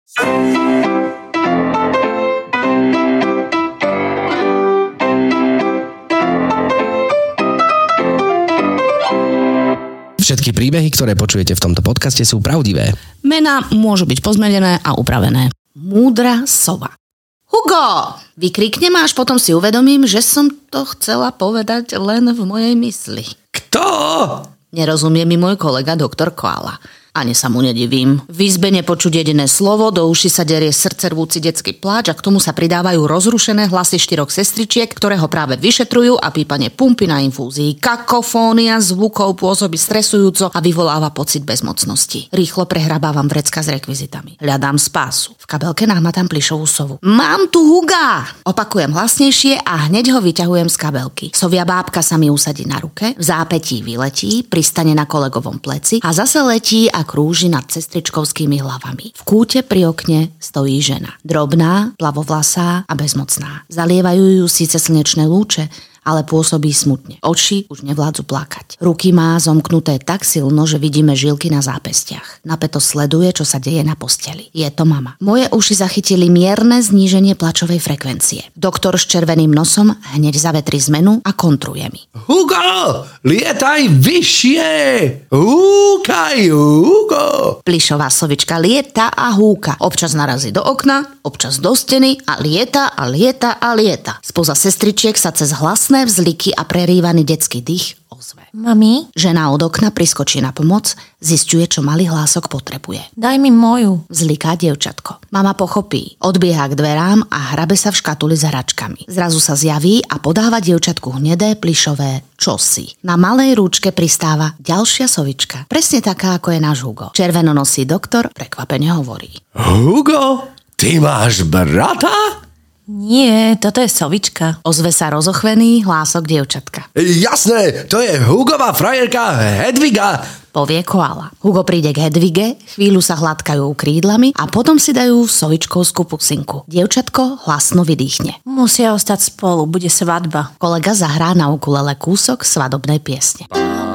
Všetky príbehy, ktoré počujete v tomto podcaste, sú pravdivé. Mená môžu byť pozmenené a upravené. Múdra sova. Hugo! Vykriknem a až potom si uvedomím, že som to chcela povedať len v mojej mysli. Kto? Nerozumie mi môj kolega doktor Koala. Ani sa mu nedivím. V izbe nepočuť jediné slovo, do uši sa derie srdcervúci detský pláč a k tomu sa pridávajú rozrušené hlasy 4 sestričiek, ktoré ho práve vyšetrujú a pípanie pumpy na infúzii. Kakofónia zvukov pôsobí stresujúco a vyvoláva pocit bezmocnosti. Rýchlo prehrabávam vrecka s rekvizitami. Hľadám spásu. V kabelke nahmatám plyšovú sovu. Mám tu Huga! Opakujem hlasnejšie a hneď ho vyťahujem z kabelky. Sovia bábka sa mi usadí na ruke, v zápätí vyletí, pristane na kolegovom pleci a zase letí a krúži nad sestričkovskými hlavami. V kúte pri okne stojí žena. Drobná, plavovlasá a bezmocná. Zalievajú ju síce slnečné lúče, ale pôsobí smutne. Oči už nevládzu plakať. Ruky má zomknuté tak silno, že vidíme žilky na zápestiach. Napäto sleduje, čo sa deje na posteli. Je to mama. Moje uši zachytili mierne zníženie plačovej frekvencie. Doktor s červeným nosom hneď zavetrí zmenu a kontruje mi. Hugo! Lietaj vyššie! Húkaj, Hugo! Plyšová sovička lieta a húka. Občas narazí do okna, občas do steny a lieta a lieta a lieta. Spoza sestričiek sa cez hlasné vzliky a prerývaný detský dých ozve. Mami? Žena od okna priskočí na pomoc, zisťuje, čo malý hlások potrebuje. Daj mi moju. Vzliká dievčatko. Mama pochopí, odbieha k dverám a hrabe sa v škatuli s hračkami. Zrazu sa zjaví a podáva dievčatku hnedé plyšové čosi. Na malej rúčke pristáva ďalšia sovička. Presne taká, ako je náš Hugo. Červenonosý doktor prekvapene hovorí. Hugo, ty máš brata? Nie, toto je sovička. Ozve sa rozochvený hlások dievčatka. Jasné, to je Hugová frajerka Hedviga. Povie Koala. Hugo príde k Hedvige, chvíľu sa hladkajú krídlami a potom si dajú sovičkovskú pusinku. Dievčatko hlasno vydýchne. Musia ostať spolu, bude svadba. Kolega zahrá na ukulele kúsok svadobnej piesne.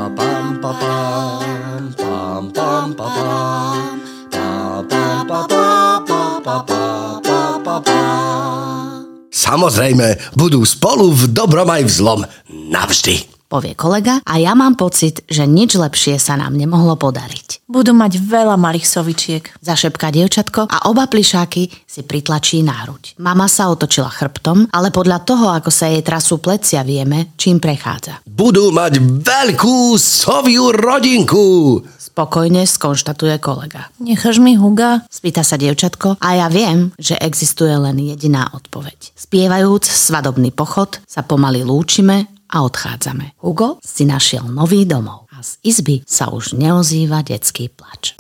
Samozrejme, budú spolu v dobrom aj v zlom. Navždy. Povie kolega a ja mám pocit, že nič lepšie sa nám nemohlo podariť. Budú mať veľa malých sovičiek. Zašepká dievčatko a oba plyšáky si pritlačí na hruď. Mama sa otočila chrbtom, ale podľa toho, ako sa jej trasú plecia, vieme, čím prechádza. Budú mať veľkú soviu rodinku. Spokojne skonštatuje kolega. Necháš mi Huga? Spýta sa dievčatko a ja viem, že existuje len jediná odpoveď. Spievajúc svadobný pochod sa pomaly lúčime a odchádzame. Hugo si našiel nový domov a z izby sa už neozýva detský plač.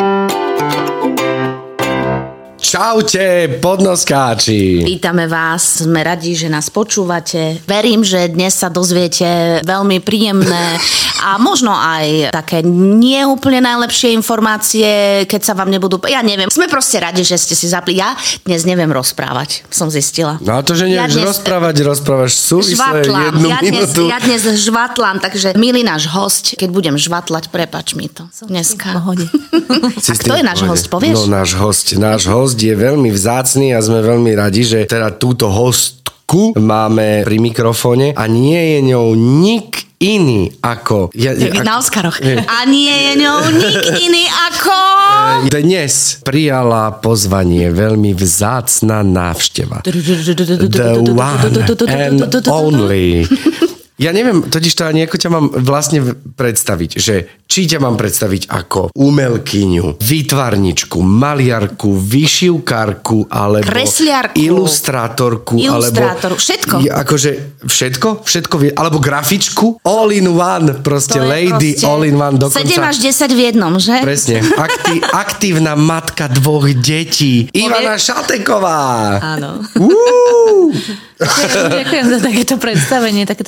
Čaute, podnoskáči. Vítame vás, sme radi, že nás počúvate. Verím, že dnes sa dozviete veľmi príjemné a možno aj také neúplne najlepšie informácie, keď sa vám nebudú... Ja neviem, sme proste radi, že ste si zapli. Ja dnes neviem rozprávať, som zistila. No a to, že nevieš rozprávaš súvisle jednu minútu. Ja dnes žvatlám, takže milý náš hosť, keď budem žvatlať, prepáč mi to dneska. A kto je náš hosť, povieš? No náš hosť je veľmi vzácny a sme veľmi radi, že teda túto hostku máme pri mikrofóne a nie je ňou nik iný ako... Na Oscaroch. A nie je ňou nik iný ako... Dnes prijala pozvanie veľmi vzácna návšteva. The one and only... Ja neviem, totiž to ani ako ťa mám vlastne predstaviť, že či ťa mám predstaviť ako umelkyňu, výtvarničku, maliarku, vyšivkárku, alebo kresliarku, ilustrátorku, alebo všetko. Akože všetko, alebo grafičku, all in one, proste lady, all in one dokonca. 7 až 10 v jednom, že? Presne, aktívna matka 2 detí, Ivana Šateková. Áno. Ďakujem za takéto predstavenie, takéto som ešte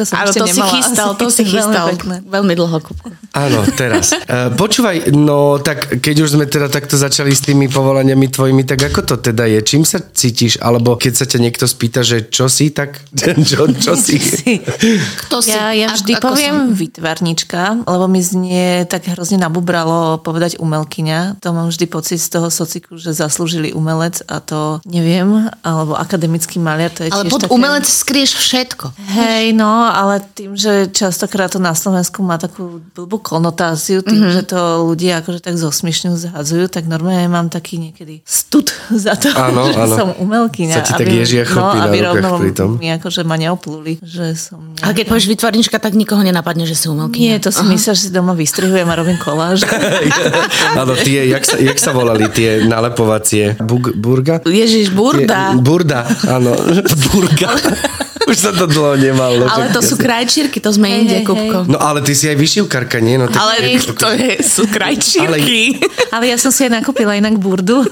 nemala. To si chystal. Pekné. Veľmi dlho, Kupko. Áno, teraz. Počúvaj, no tak keď už sme teda takto začali s tými povolaniami tvojimi, tak ako to teda je? Čím sa cítiš? Alebo keď sa ťa niekto spýta, že čo si, tak čo si? Kto si? Ja vždy poviem výtvarnička, lebo mi znie tak hrozne nabubralo povedať umelkyňa. To mám vždy pocit z toho sociku, že zaslúžili umelec a to neviem, alebo akademický maliar, to je ale tiež pod také... umelec skrieš všetko. Hej, no, ale tým, že častokrát to na Slovensku má takú blbú konotáciu, tým, že to ľudia akože tak zosmiešňujú, zhadzujú, tak normálne mám taký niekedy stud za to, že som umelkyňa. Sa ti tak ježia chlpy na rukách pritom. Mi akože ma neopluli, že som... A keď povieš výtvarnička, tak nikoho nenapadne, že si umelkyňa. Nie, to si myslím, že si doma vystrihujem a robím koláž. Áno, jak sa volali tie nalepovacie? Burga? Ježiš, burda. Burda, áno. Burga. Už sa to dlho nemalo. Ale to sú krajčírky, to sme inde, Kupko. No ale ty si aj vyšívkarka, nie? No, tak... Ale sú krajčírky. Ale ja som si aj nakúpila inak burgu.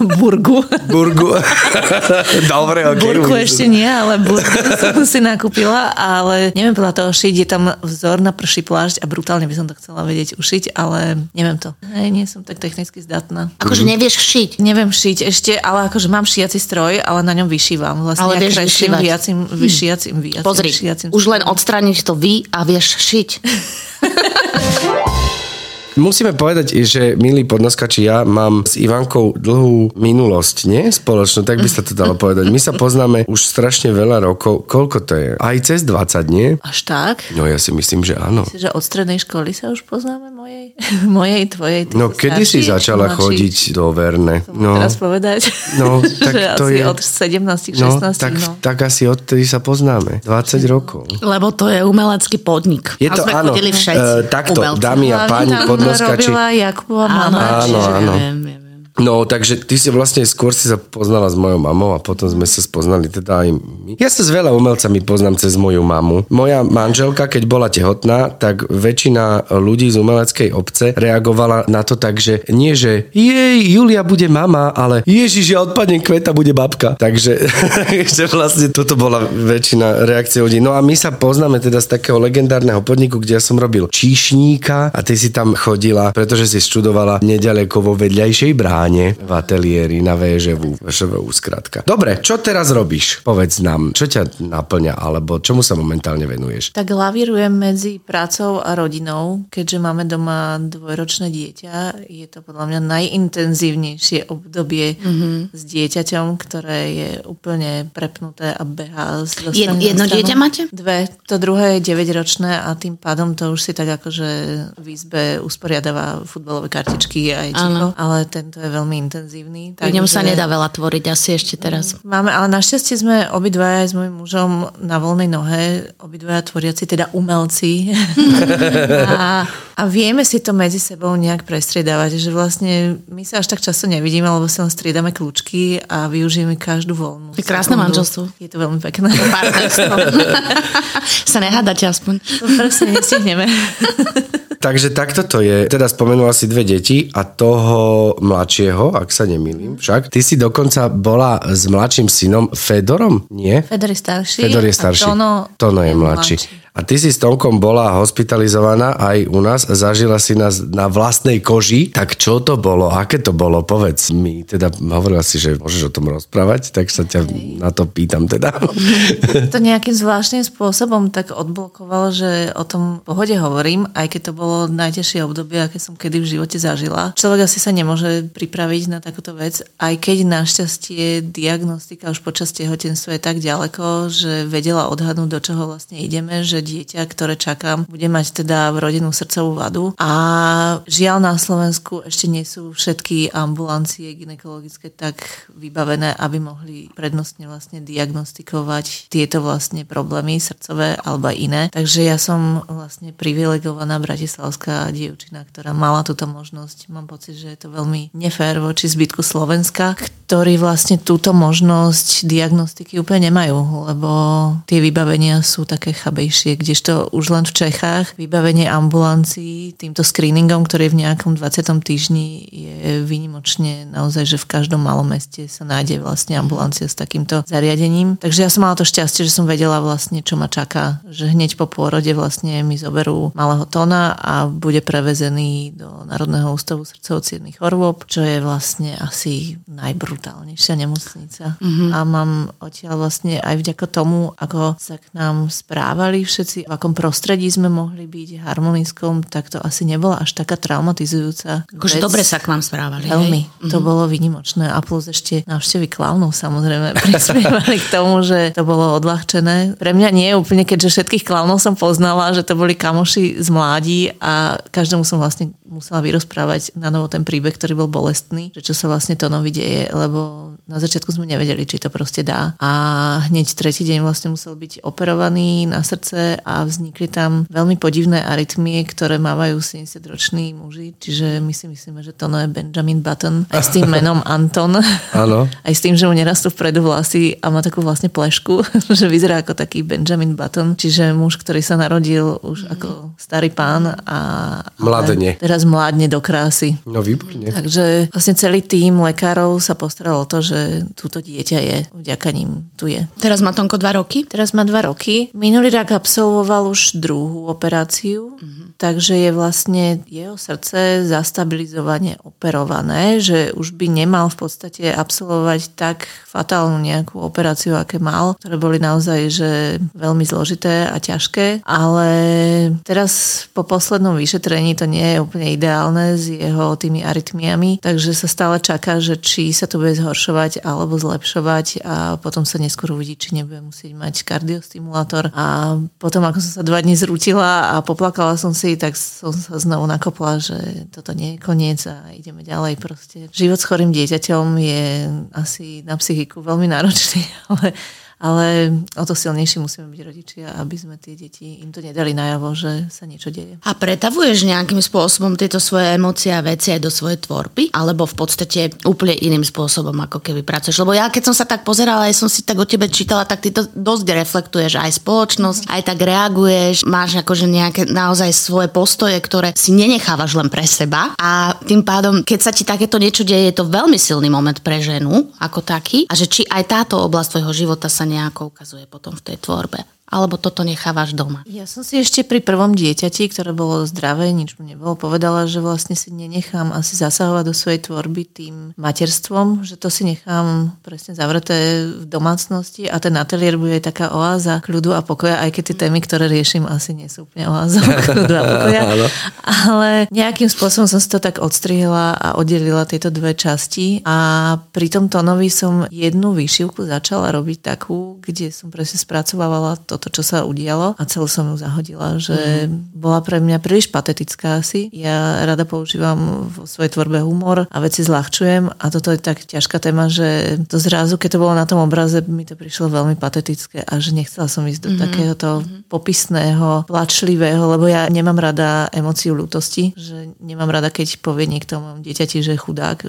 Dobre, okej. Burgu ešte nie, ale burgu som si nakúpila, ale neviem podľa toho šiť. Je tam vzor na prší plášť a brutálne by som to chcela vedieť ušiť, ale neviem to. Hej, nie som tak technicky zdatná. Akože nevieš šiť. Neviem šiť ešte, ale akože mám šiaci stroj, ale na ňom vyšívam. Vlastne ale vieš vyšívať. Pozri, už len odstrániť to a vieš šiť. Musíme povedať, že milí podnoskači, ja mám s Ivankou dlhú minulosť, nie? Spoločnú, tak by sa to dalo povedať. My sa poznáme už strašne veľa rokov. Koľko to je? Aj cez 20, nie? Až tak? No ja si myslím, že áno. Myslíš, že od strednej školy sa už poznáme mojej, tvojej? No kedy si začala chodiť do Verne? No, teraz povedať? No, tak to asi je... od 17, 16. Tak asi odtedy sa poznáme. 20 rokov. Lebo to je umelecký podnik. Je to, a sme áno, chodili všetci. takto, umelci. dámy a páni, podnoskači. Robila Jakubova mama. Áno. Viem. No, takže ty si vlastne skôr si sa poznala s mojou mamou a potom sme sa spoznali teda aj my. Ja sa s veľa umelcami poznám cez moju mamu. Moja manželka, keď bola tehotná, tak väčšina ľudí z umeleckej obce reagovala na to tak, že nie, že jej, Julia bude mama, ale Ježiš, ja odpadnem kveta, bude babka. Takže že vlastne toto bola väčšina reakcie ľudí. No a my sa poznáme teda z takého legendárneho podniku, kde ja som robil číšníka a ty si tam chodila, pretože si študovala nedaleko vo vedľajšej bráne v ateliéri na VŽV skrátka. Dobre, čo teraz robíš? Povedz nám, čo ťa naplňa, alebo čomu sa momentálne venuješ? Tak lavírujem medzi prácou a rodinou, keďže máme doma dvojročné dieťa. Je to podľa mňa najintenzívnejšie obdobie s dieťaťom, ktoré je úplne prepnuté a behá. Jedno dieťa máte? Dve. To druhé je 9-ročné a tým pádom to už si tak akože v izbe usporiadáva futbalové kartičky aj čiko, ale tento je veľmi intenzívny. V ňom sa nedá veľa tvoriť asi ešte teraz. Máme, ale našťastie sme obidvaja aj s mojím mužom na voľnej nohe, obidvaja tvoriaci, teda umelci. a vieme si to medzi sebou nejak prestriedávať, že vlastne my sa až tak často nevidíme, lebo sa striedame kľúčky a využijeme každú voľnú. Je krásne manželstvo. Je to veľmi pekné. Partnerstvo. Sa nehádate aspoň. To proste nestihneme. Takže takto to je. Teda spomenula si dve deti a toho mladšieho, ak sa nemýlim však. Ty si dokonca bola s mladším synom Fedorom, nie? Fedor je starší. Fedor je starší. Tono je mladší. A ty si s Tomkom bola hospitalizovaná aj u nás, zažila si nás na vlastnej koži. Tak čo to bolo? Aké to bolo? Povedz mi. Teda hovorila si, že môžeš o tom rozprávať, tak sa ťa na to pýtam teda. To nejakým zvláštnym spôsobom tak odblokovalo, že o tom v pohode hovorím, aj keď to bolo najťažšie obdobie, aké som kedy v živote zažila. Človek asi sa nemôže pripraviť na takúto vec, aj keď našťastie diagnostika už počas tehotenstva je tak ďaleko, že vedela odhadnúť, do čoho vlastne ideme, že dieťa, ktoré čakám, bude mať teda rodinnú srdcovú vadu. A žiaľ na Slovensku ešte nie sú všetky ambulancie gynekologické tak vybavené, aby mohli prednostne vlastne diagnostikovať tieto vlastne problémy srdcové alebo aj iné. Takže ja som vlastne privilegovaná Bratislavská italská dievčina, ktorá mala túto možnosť. Mám pocit, že je to veľmi nefér voči zbytku Slovenska, ktorí vlastne túto možnosť diagnostiky úplne nemajú, lebo tie vybavenia sú také chabejšie, kdežto už len v Čechách vybavenie ambulancií týmto screeningom, ktorý v nejakom 20. týždni je výnimočne naozaj, že v každom malom meste sa nájde vlastne ambulancia s takýmto zariadením. Takže ja som mala to šťastie, že som vedela vlastne, čo ma čaká, že hneď po pôrode vlastne mi zoberú malého Tona a bude prevezený do Národného ústavu srdcovo-cievnych chorôb, čo je vlastne asi najbrutálnejšia nemocnica. A mám odtiaľ vlastne aj vďaka tomu, ako sa k nám správali všetci, v akom prostredí sme mohli byť harmonickom, tak to asi nebola až taká traumatizujúca. Akože dobre sa k vám správali. Veľmi. To bolo výnimočné. A plus ešte návštevy klaunov samozrejme prispievali k tomu, že to bolo odľahčené. Pre mňa nie úplne, keďže všetkých klaunov som poznala, že to boli kamoši z mládí a každému som vlastne musela vyrozprávať na novo ten príbeh, ktorý bol bolestný, že čo sa vlastne Tonovi deje, lebo na začiatku sme nevedeli, či to proste dá. A hneď tretí deň vlastne musel byť operovaný na srdce a vznikli tam veľmi podivné arytmie, ktoré mávajú 70-roční muži, čiže my si myslíme, že Tono je Benjamin Button aj s tým menom Anton. Áno. Aj s tým, že mu nerastú vpredu vlasy a má takú vlastne plešku, že vyzerá ako taký Benjamin Button, čiže muž, ktorý sa narodil už ako starý pán a mladne. Teraz mládne do krásy. No výborne. Takže vlastne celý tím lekárov sa postaral o to, že túto dieťa je, vďaka ním tu je. Teraz má Tonko 2 roky? Teraz má 2 roky. Minulý rok absolvoval už druhú operáciu, takže je vlastne jeho srdce zastabilizovane operované, že už by nemal v podstate absolvovať tak fatálnu nejakú operáciu, aké mal, ktoré boli naozaj že veľmi zložité a ťažké, ale teraz po poslednom vyšetrení to nie je úplne ideálne s jeho tými arytmiami, takže sa stále čaká, že či sa to bude zhoršovať alebo zlepšovať a potom sa neskôr uvidí, či nebude musieť mať kardiostimulátor. A potom, ako som sa 2 dní zrútila a poplakala som si, tak som sa znovu nakopla, že toto nie je koniec a ideme ďalej proste. Život s chorým dieťaťom je asi na psychiku veľmi náročný, ale o to silnejší musíme byť rodičia, aby sme tie deti im to nedali najavo, že sa niečo deje. A pretavuješ nejakým spôsobom tieto svoje emócie a veci aj do svojej tvorby? Alebo v podstate úplne iným spôsobom, ako keby pracuješ? Lebo ja, keď som sa tak pozerala, aj som si tak o tebe čítala, tak ty to dosť reflektuješ aj spoločnosť, aj tak reaguješ, máš akože nejaké naozaj svoje postoje, ktoré si nenechávaš len pre seba a tým pádom, keď sa ti takéto niečo deje, je to veľmi silný moment pre ženu ako taký a že či aj táto oblasť tvojho života sa nejako ukazuje potom v tej tvorbe. Alebo toto nechávaš doma? Ja som si ešte pri prvom dieťati, ktoré bolo zdravé, nič mu nebolo, povedala, že vlastne si nenechám asi zasahovať do svojej tvorby tým materstvom, že to si nechám presne zavreté v domácnosti a ten ateliér bude taká oáza kľudu a pokoja, aj keď tie témy, ktoré riešim, asi nie sú úplne oázou kľudu a pokoja. Ale nejakým spôsobom som si to tak odstrihla a oddelila tieto 2 časti a pri tom Tonovi som jednu výšivku začala robiť takú, kde som presne spracovávala to, čo sa udialo a celú som ju zahodila, že bola pre mňa príliš patetická asi. Ja rada používam vo svojej tvorbe humor a veci zľahčujem a toto je tak ťažká téma, že to zrazu, keď to bolo na tom obraze, mi to prišlo veľmi patetické a že nechcela som ísť do takéhoto popisného, plačlivého, lebo ja nemám rada emóciu ľútosti, že nemám rada, keď povie niekto mojom dieťati, že chudák,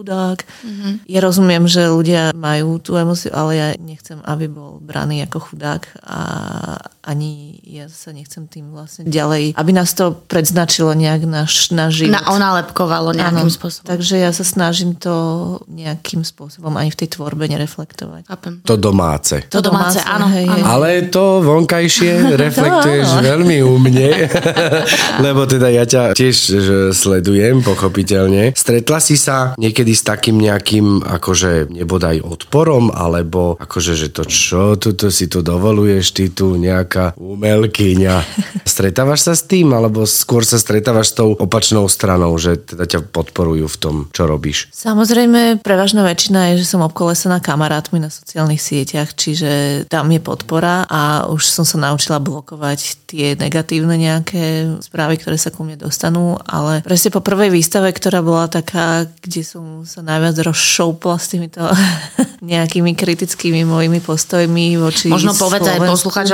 Ja rozumiem, že ľudia majú tú emóciu, ale ja nechcem, aby bol braný ako chudák a ani ja sa nechcem tým vlastne ďalej, aby nás to predznačilo nejak náš život. Onálepkovalo nejakým spôsobom. Takže ja sa snažím to nejakým spôsobom ani v tej tvorbe nereflektovať. To domáce. To domáce, áno. Hej. Ale to vonkajšie reflektuješ veľmi umne, lebo teda ja ťa tiež sledujem, pochopiteľne. Stretla si sa niekedy s takým nejakým, akože nebodaj odporom, alebo akože, že to čo, tu si to dovoluješ, ty tu nejaká umelkyňa. Stretávaš sa s tým, alebo skôr sa stretávaš s tou opačnou stranou, že teda ťa podporujú v tom, čo robíš? Samozrejme, prevažná väčšina je, že som obkolesená kamarátmi na sociálnych sieťach, čiže tam je podpora a už som sa naučila blokovať tie negatívne nejaké správy, ktoré sa ku mne dostanú, ale presne po prvej výstave, ktorá bola taká, kde som sa najviac rozšoupla s týmito nejakými kritickými mojimi postojmi voči možno povedať aj poslucháčom, ktorí možno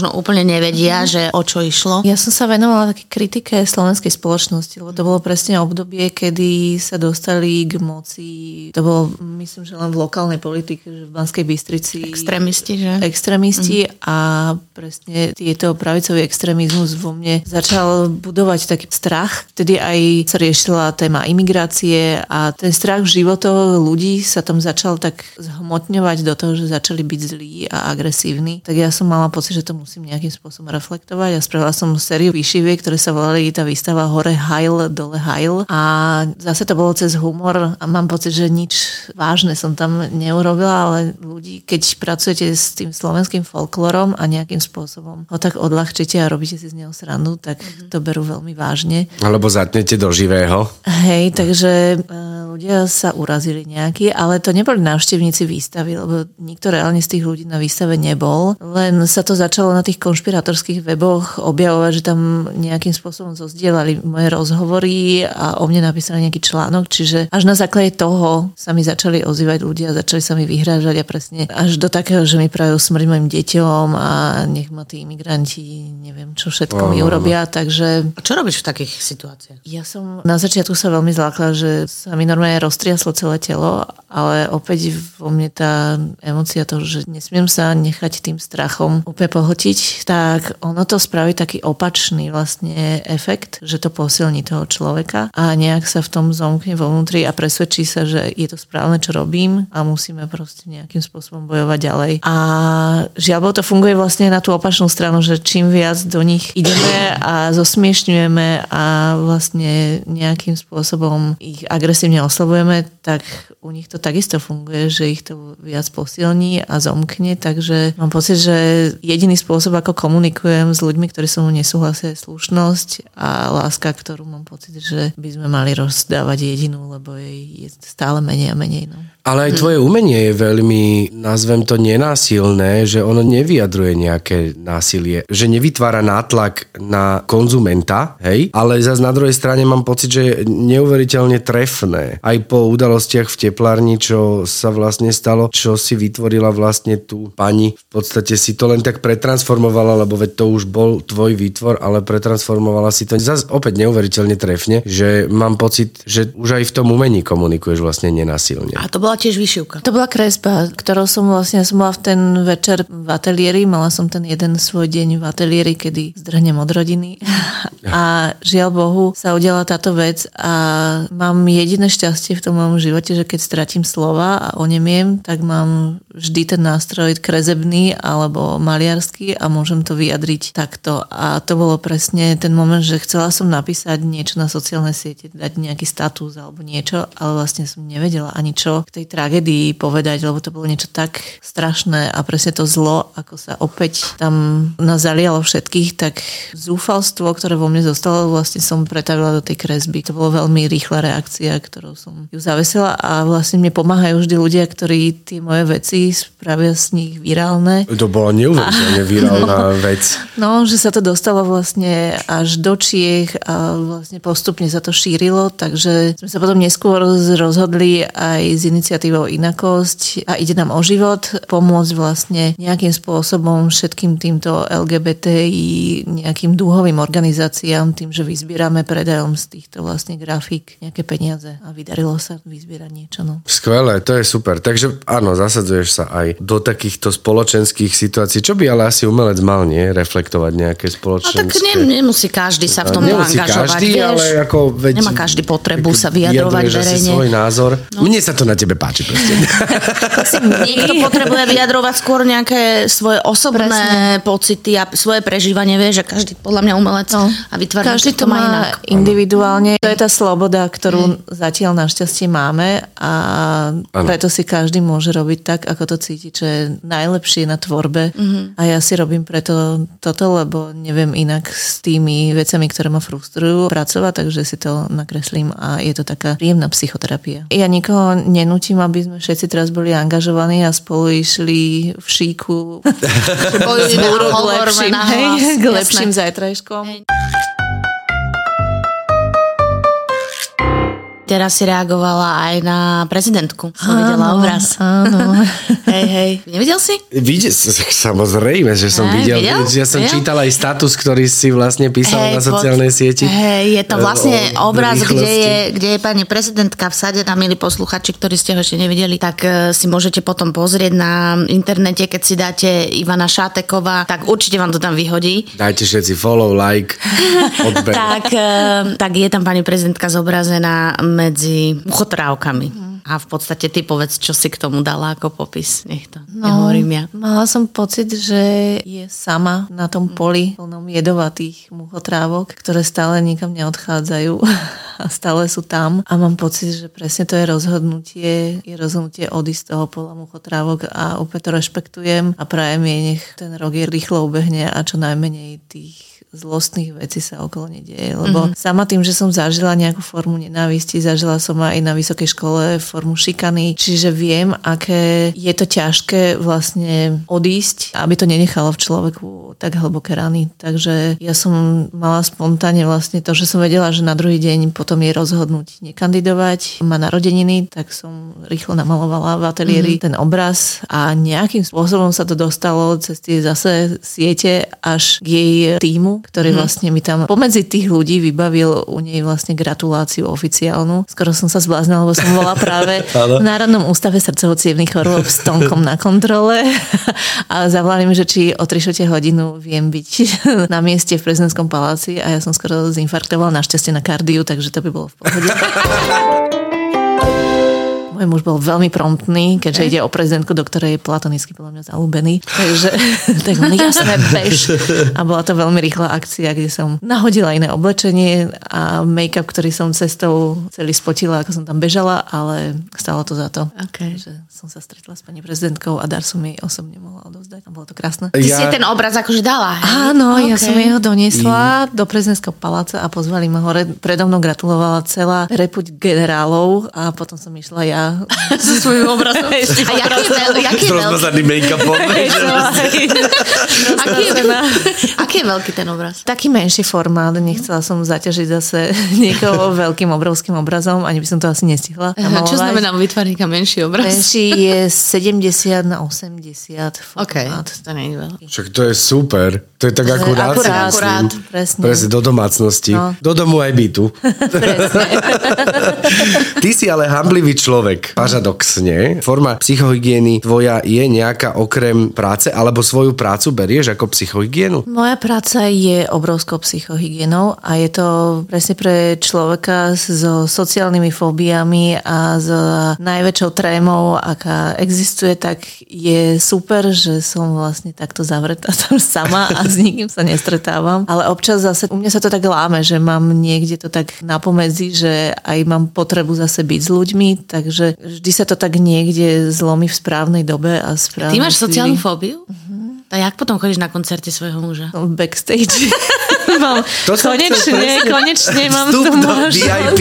možno úplne nevedia, že o čo išlo. Ja som sa venovala také kritike slovenskej spoločnosti, lebo to bolo presne obdobie, kedy sa dostali k moci, to bolo, myslím, že len v lokálnej politike, že v Banskej Bystrici. Extrémisti, že? Extrémisti a presne tieto pravicový extrémizmus vo mne začal budovať taký strach. Vtedy aj sa riešila téma imigrácie a ten strach v životoch ľudí sa tam začal tak zhmotňovať do toho, že začali byť zlí a agresívni. Tak ja som mala pocit, že to musím nejakým spôsobom reflektovať a spravila som sériu výšiviek, ktoré sa volali tá výstava Hore hajl, dole hajl a zase to bolo cez humor a mám pocit, že nič vážne som tam neurobila, ale ľudí, keď pracujete s tým slovenským folklorom a nejakým spôsobom ho tak odľahčíte a robíte si z neho srandu, tak to berú veľmi vážne. Alebo zatnete do živého. Hej, takže ľudia sa urazili nejakí, ale to neboli návštevníci výstavy, lebo nikto reálne z tých ľudí na výstave nebol. Len sa to začalo na tých konšpiratorských weboch objavovať, že tam nejakým spôsobom zozdielali moje rozhovory a o mne napísali nejaký článok, čiže až na základe toho sa mi začali ozývať ľudia, začali sa mi vyhrážať a presne až do takého, že mi prajú smrť mojim deťom a nech ma tí imigranti, neviem čo všetko mi urobia, takže... A čo robíš v takých situáciách? Ja som na začiatku sa veľmi zlákla, že sa mi normálne roztriaslo celé telo, ale opäť vo mne tá emócia toho, že nesmiem sa nechať tým strachom úplne pohltiť, tak ono to spraví taký opačný vlastne efekt, že to posilní toho človeka a nejak sa v tom zomkne vo vnútri a presvedčí sa, že je to správne, čo robím a musíme proste nejakým spôsobom bojovať ďalej. A žiaľ, to funguje vlastne na tú opačnú stranu, že čím viac do nich ideme a zosmiešňujeme a vlastne nejakým spôsobom ich agresívne oslovujeme, tak u nich to takisto funguje, že ich to viac posilní a zomkne, takže mám pocit, že jediný spôsob, ako komunikujem s ľuďmi, ktorí so mnou nesúhlasia, je slušnosť a láska, ktorú mám pocit, že by sme mali rozdávať jedinú, lebo jej je stále menej a menej. No. Ale aj tvoje umenie je veľmi, nazvem to, nenásilné, že ono nevyjadruje nejaké násilie, že nevytvára nátlak na konzumenta, hej? Ale zase na druhej strane mám pocit, že je neuveriteľne trefné. Aj po udalostiach v teplárni, čo sa vlastne stalo, čo si vytvorila vlastne tú pani, v podstate si to len tak pretransformovala, lebo veď to už bol tvoj výtvor, ale pretransformovala si to zase opäť neuveriteľne trefne, že mám pocit, že už aj v tom umení komunikuješ vlastne nenásilne. A to bola tiež výšivka. To bola kresba, ktorou som vlastne, som bola v ten večer v ateliéri, mala som ten jeden svoj deň v ateliéri, kedy zdrhnem od rodiny a žiaľ Bohu sa udiala táto vec a mám jediné šťastie v tom mojom živote, že keď stratím slova a onemiem, tak mám vždy ten nástroj kresebný alebo maliarsky a môžem to vyjadriť takto. A to bolo presne ten moment, že chcela som napísať niečo na sociálne siete, dať nejaký status alebo niečo, ale vlastne som nevedela ani čo k tej tragédii povedať, lebo to bolo niečo tak strašné a presne to zlo, ako sa opäť tam nás zalialo všetkých, tak zúfalstvo, ktoré vo mne zostalo, vlastne som pretavila do tej kresby. To bolo veľmi rýchla reakcia, ktorou som ju zavesila a vlastne mne pomáhajú vždy ľudia, ktorí tie moje veci spravia z nich virálne. To bola neuveriteľne virálna vec. No, že sa to dostalo vlastne až do Čiech a vlastne postupne sa to šírilo, takže sme sa potom neskôr rozhodli aj z iniciatívou Inakosť a ide nám o život, pomôcť vlastne nejakým spôsobom všetkým týmto LGBTI nejakým dúhovým organizáciám, tým, že vyzbierame predajom z týchto vlastne grafík nejaké peniaze a vydarilo sa vyzbierať niečo. No. Skvelé, to je super. Takže áno, zasadzuješ sa aj do takýchto spoločenských situácií. Čo by ale asi umelec mal, nie? Reflektovať nejaké spoločenské... No tak nemusí každý sa v tom angažovať, každý, vieš? Ale ako, veď, nemá každý potrebu sa vyjadrovať verejne. Svoj názor. No. Mne sa to na tebe páči proste. Niekto potrebuje vyjadrovať skôr nejaké svoje osobné pocity a svoje prežívanie, vieš, že každý podľa mňa umelec a vytvára každý to má inak. Individuálne. To je tá sloboda, ktorú zatiaľ našťastie máme a preto si každý môže robiť tak, ako to cíti, čo je najlepšie na tvorbe. A ja si robím preto toto, lebo neviem inak s tými vecami, ktoré ma frustrujú, pracovať, takže si to nakreslím a je to taká príjemná psychoterapia. Ja nikoho nenútim, aby sme všetci teraz boli angažovaní a spolu išli v šíku k lepším zajtrajškom. Teraz si reagovala aj na prezidentku. Som videla obraz. Áno. Hej. Nevidel si? Samozrejme, že som videl. Ja som čítal aj status, ktorý si vlastne písal na sociálnej sieti. Je to vlastne obraz, kde je pani prezidentka v sade. A milí posluchači, ktorí ste ho ešte nevideli, tak si môžete potom pozrieť na internete, keď si dáte Ivana Šáteková, tak určite vám to tam vyhodí. Dajte všetci follow, like, odber. tak je tam pani prezidentka zobrazená medzi muchotrávkami. A v podstate ty povedz, čo si k tomu dala ako popis. Nech to nehovorím ja. Mala som pocit, že je sama na tom poli plnom jedovatých muchotrávok, ktoré stále nikam neodchádzajú a stále sú tam. A mám pocit, že presne to je rozhodnutie odísť z toho pola muchotrávok a úplne to rešpektujem a prajem jej, nech ten rok je rýchlo ubehne a čo najmenej tých zlostných vecí sa okolo nedieje. Lebo sama tým, že som zažila nejakú formu nenávisti, zažila som aj na vysokej škole formu šikany, čiže viem, aké je to ťažké vlastne odísť, aby to nenechalo v človeku tak hlboké rany. Takže ja som mala spontánne vlastne to, že som vedela, že na druhý deň potom je rozhodnúť nekandidovať. Má narodeniny, tak som rýchlo namalovala v ateliéri ten obraz a nejakým spôsobom sa to dostalo cez tie zase siete až k jej tímu, ktorý vlastne mi tam pomedzi tých ľudí vybavil u nej vlastne gratuláciu oficiálnu. Skoro som sa zbláznila, lebo som bola práve v Národnom ústave srdcovo-cievnych chorôb s Tonkom na kontrole a zavolali mi, že či o 3/4 hodinu viem byť na mieste v prezidentskom paláci a ja som skoro zinfarktovala, našťastie na kardiu, takže to by bolo v pohode. Môj muž bol veľmi promptný, keďže ide o prezidentku, do ktorej je platonicky podľa mňa zalúbený. Takže tak on jasné, bež. A bola to veľmi rýchla akcia, kde som nahodila iné oblečenie a make-up, ktorý som cestou celý spotila, ako som tam bežala, ale stalo to za to. Okay. Takže som sa stretla s pani prezidentkou a dar som jej osobne mohla odovzdať. A bolo to krásne. Ty si ten obraz akože dala, hej? Áno, ja som jeho doniesla do prezidentského paláca a pozvali ma hore. Predo mnou gratulovala celá repuť generálov a potom som išla ja so svojím obrazom. A jaký s rozmazaným make-upom. Aký je veľký ten obraz? Taký menší formát. Nechcela som zaťažiť zase niekoho veľkým obrovským obrazom. Ani by som to asi nestihla namalovať. Čo znamená vytvarníka menší obraz? Menší je 70 na 80 formát. To nie je veľký. Však to je super. To je tak akurát. Presne, do domácnosti. No. Do domu aj bytu. Ty si ale hamblivý človek. Paradoxne, forma psychohygieny tvoja je nejaká okrem práce, alebo svoju prácu berieš ako psychohygienu? Moja práca je obrovskou psychohygienou a je to presne pre človeka so sociálnymi fóbiami a s najväčšou trémou, aká existuje, tak je super, že som vlastne takto zavretá tam sama a s nikým sa nestretávam. Ale občas zase u mňa sa to tak láme, že mám niekde to tak napomedzi, že aj mám potrebu zase byť s ľuďmi, takže vždy sa to tak niekde zlomí v správnej dobe a správnej. Ty máš sociálnu fóbiu? A jak potom chodíš na koncerty svojho muža? Backstage. Mám, konečne mám vstup tu do VIP.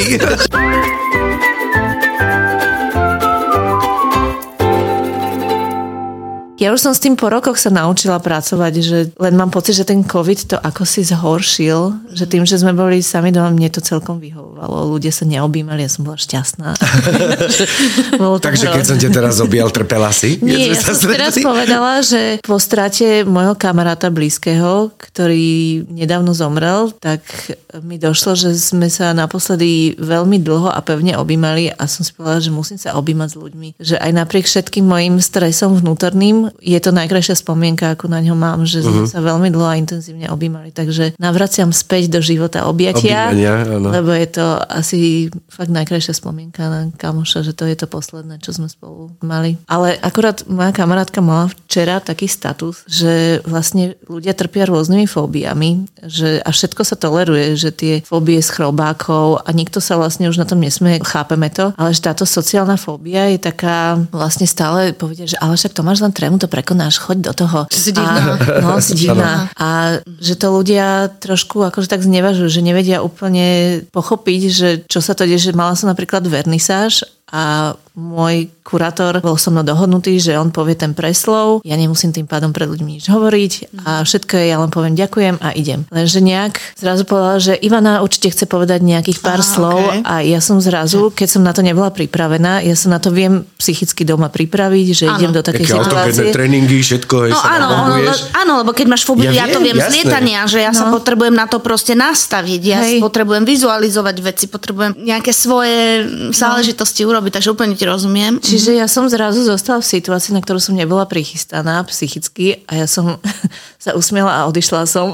Ja už som s tým po rokoch sa naučila pracovať, že len mám pocit, že ten COVID to ako si zhoršil, že tým, že sme boli sami doma, mne to celkom vyhovovalo. Ľudia sa neobjímali, ja som bola šťastná. Takže keď som ťa teraz objal, trpela si? Nie, ja som teraz povedala, že po strate môjho kamaráta blízkeho, ktorý nedávno zomrel, tak mi došlo, že sme sa naposledy veľmi dlho a pevne objímali a som si povedala, že musím sa objímať s ľuďmi. Že aj napriek všetkým mojim stresom vnútorným je to najkrajšia spomienka, ako na ňo mám, že sme sa veľmi dlho a intenzívne objímali. Takže navraciam späť do života objatia, lebo je to asi fakt najkrajšia spomienka na kamoša, že to je to posledné, čo sme spolu mali. Ale akurát moja kamarátka mala včera taký status, že vlastne ľudia trpia rôznymi fóbiami, že a všetko sa toleruje, že tie fóbie z chrobákov a nikto sa vlastne už na tom nesmie, chápeme to, ale že táto sociálna fóbia je taká vlastne stále povedia, že ale však to máš len trému, to prekonáš, choď do toho. Si divná. No, si divná. A že to ľudia trošku akože tak znevažujú, že nevedia úplne pochopiť, že čo sa to deje, že mala som napríklad vernisáž a môj kurátor bol so mnou dohodnutý, že on povie ten preslov, ja nemusím tým pádom pred ľuďmi nič hovoriť a všetko je, ja len poviem ďakujem a idem. Lenže nejak zrazu povedala, že Ivana určite chce povedať nejakých pár slov a ja som zrazu, keď som na to nebola pripravená, ja sa na to viem psychicky doma pripraviť, že idem do takej situácie. Tréningy, všetko, no, áno, lebo keď máš fóbiu, ja to viem z lietania, že ja sa potrebujem na to proste nastaviť, ja potrebujem vizualizovať veci, potrebujem nejaké svoje záležitosti urobiť, takže úplne ti rozumiem. Čiže ja som zrazu zostala v situácii, na ktorú som nebola prichystaná psychicky a ja som sa usmiela a odišla som.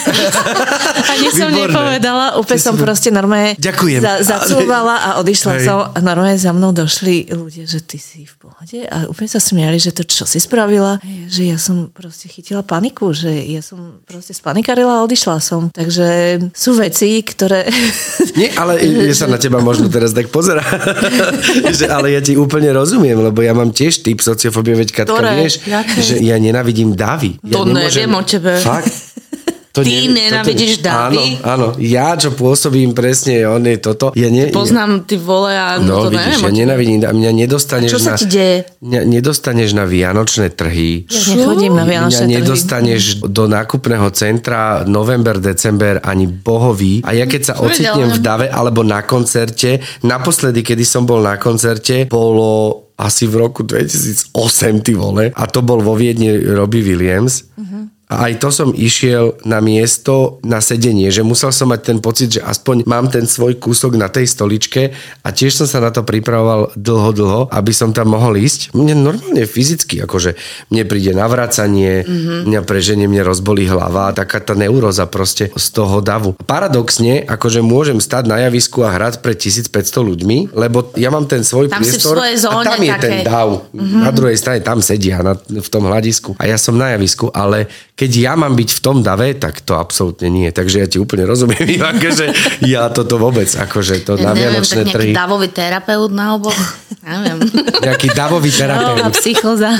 A nič som nepovedala, úplne som proste normálne zacúvala a odišla som a normálne za mnou došli ľudia, že ty si v pohode a úplne sa smiali, že to čo si spravila, že ja som proste chytila paniku, že ja som proste spanikarila a odišla som. Takže sú veci, ktoré... Nie, ale ja sa na teba možno teraz tak pozerá. Ale ja ti úplne rozumiem, lebo ja mám tiež typ sociofóbie, veď Katka, vieš, že ja nenávidím davy. Ja neviem o tebe. Fakt? Ty nenávidíš davy? Áno. Ja, čo pôsobím presne, on je toto. Ja poznám, ty vole a no, to vidíš, neviem. Ja nenávidím, mňa nedostaneš čo sa ti deje? Nedostaneš na vianočné trhy. Ja nechodím na vianočné trhy. Mňa nedostaneš do nákupného centra november, december, ani bohový. A ja keď sa ocitnem v dave alebo na koncerte, naposledy, kedy som bol na koncerte, bolo asi v roku 2008, ty vole. A to bol vo Viedni Robbie Williams. A aj to som išiel na miesto, na sedenie, že musel som mať ten pocit, že aspoň mám ten svoj kúsok na tej stoličke a tiež som sa na to pripravoval dlho, aby som tam mohol ísť. Mne normálne fyzicky, akože mne príde navracanie, mňa preženie, mne rozbolí hlava, taká tá neuróza proste z toho davu. Paradoxne, akože môžem stať na javisku a hrať pred 1500 ľuďmi, lebo ja mám ten svoj tam priestor a tam je také. Ten dav. Na druhej strane tam sedia v tom hľadisku a ja som na javisku, ale keď ja mám byť v tom dave, tak to absolútne nie. Takže ja ti úplne rozumiem, Ivanka, že ja toto vôbec, akože to na vianočné trhy. Nejaký davový terapeut na oboch? Neviem. Nejaký davový terapeut. No, psychóza.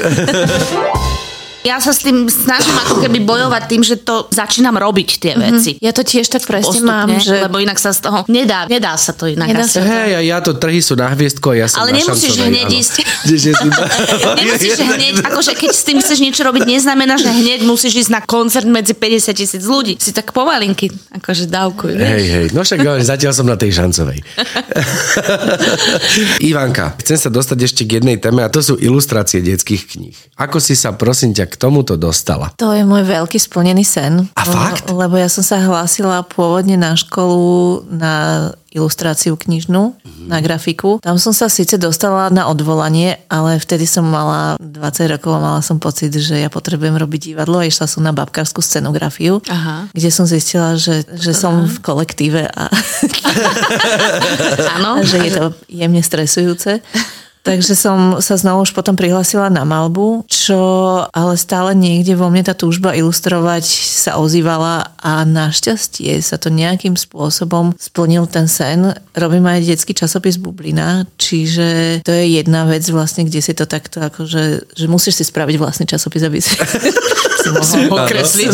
Ja sa s tým snažím ako keby bojovať tým, že to začínam robiť tie veci. Ja to tiež tak presne postupne, mám, že... lebo inak sa z toho nedá sa to inak. Hej, ja to trhy sú na hviezdku a ja som ale na nemusíš šancovej. Hneď ísť. Nemusíš hneď, akože keď s tým chceš niečo robiť, neznamená, že hneď musíš ísť na koncert medzi 50,000 ľudí. Si tak pomalinky, akože dávkuj. Hej, no však zatiaľ som na tej šancovej. Ivanka, chcem sa dostať ešte k jednej téme a to sú ilustrácie detských kníh. Ako si sa, prosím ťa, k tomuto dostala? To je môj veľký splnený sen. A fakt? Lebo ja som sa hlásila pôvodne na školu na ilustráciu knižnú, na grafiku. Tam som sa síce dostala na odvolanie, ale vtedy som mala 20 rokov a mala som pocit, že ja potrebujem robiť divadlo a išla som na babkárskú scenografiu, kde som zistila, že som v kolektíve a že je to jemne stresujúce. Takže som sa znovu už potom prihlásila na maľbu, čo ale stále niekde vo mne tá túžba ilustrovať sa ozývala a našťastie sa to nejakým spôsobom splnil ten sen. Robím aj detský časopis Bublina, čiže to je jedna vec vlastne, kde si to takto akože, že musíš si spraviť vlastný časopis, aby si mohol okresliť.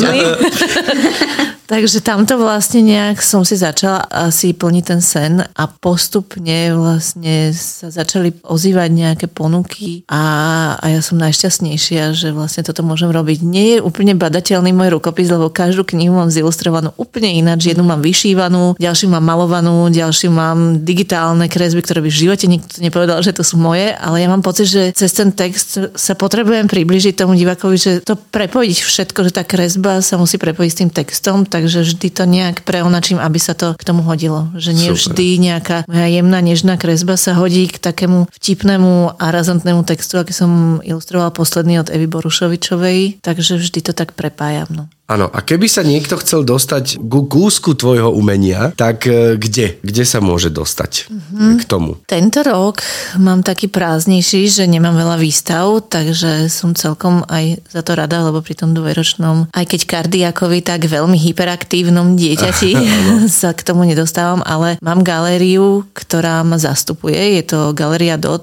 Takže tamto vlastne nejak som si začala asi plniť ten sen a postupne vlastne sa začali ozývať nejaké ponuky a ja som najšťastnejšia, že vlastne toto môžem robiť. Nie je úplne badateľný môj rukopis, lebo každú knihu mám zilustrovanú úplne ináč. Jednu mám vyšívanú, ďalšiu mám malovanú, ďalšiu mám digitálne kresby, ktoré by v živote nikto nepovedal, že to sú moje, ale ja mám pocit, že cez ten text sa potrebujem približiť tomu divákovi, že to prepojiť všetko, že tá kresba sa musí prepojiť s tým textom, takže vždy to nejak preonačím, aby sa to k tomu hodilo. Že nie vždy nejaká moja jemná, nežná kresba sa hodí k takému vtipnému a razantnému textu, aký som ilustrovala posledný od Evy Borušovičovej, takže vždy to tak prepájam. No. Áno, a keby sa niekto chcel dostať ku kúsku tvojho umenia, tak kde sa môže dostať k tomu? Tento rok mám taký prázdnejší, že nemám veľa výstav, takže som celkom aj za to rada, lebo pri tom dvojročnom, aj keď kardiakovi, tak veľmi hyperaktívnom dieťati sa k tomu nedostávam, ale mám galériu, ktorá ma zastupuje, je to Galéria Dot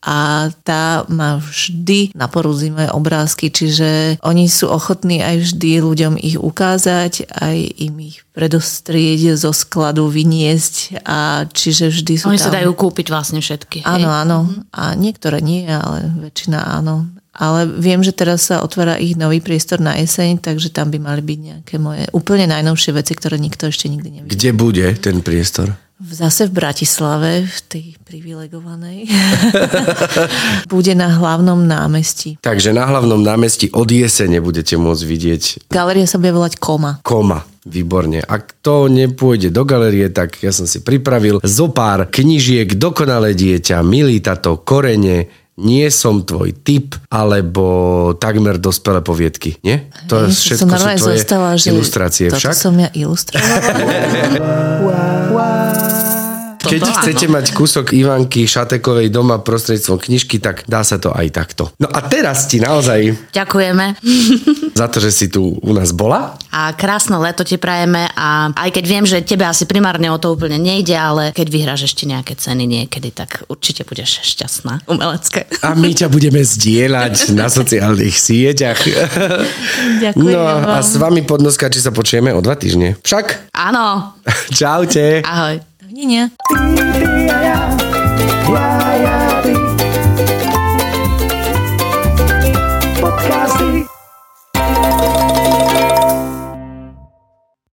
a tá má vždy na porúdzi moje obrázky, čiže oni sú ochotní aj vždy ľuďom ich ukázať, aj im ich predostrieť zo skladu, vyniesť a čiže vždy sú oni tam. Oni sa dajú kúpiť vlastne všetky. Áno, áno. A niektoré nie, ale väčšina áno. Ale viem, že teraz sa otvára ich nový priestor na jeseň, takže tam by mali byť nejaké moje úplne najnovšie veci, ktoré nikto ešte nikdy nevidel. Kde bude ten priestor? Zase v Bratislave, v tej privilegovanej. Bude na hlavnom námestí. Takže na hlavnom námestí od jesene budete môcť vidieť. Galéria sa bude volať Koma. Koma. Výborne. Ak to nepôjde do galérie, tak ja som si pripravil zopár knižiek Dokonalé dieťa, Milý tato, Korene, Nie som tvoj typ, alebo Takmer dospelé poviedky. Nie? To všetko sú tvoje ilustrácie však? Toto som ja ilustrovala. Keď chcete mať kúsok Ivanky Šatekovej doma prostredstvom knižky, tak dá sa to aj takto. No a teraz ti naozaj... Ďakujeme. Za to, že si tu u nás bola. A krásne leto ti prajeme a aj keď viem, že tebe asi primárne o to úplne nejde, ale keď vyhráš ešte nejaké ceny niekedy, tak určite budeš šťastná. Umelecké. A my ťa budeme zdieľať na sociálnych sieťach. Ďakujem. No a s vami podnoskači sa počujeme o 2 týždne. Však? Áno. Čaute. Ahoj. Nie.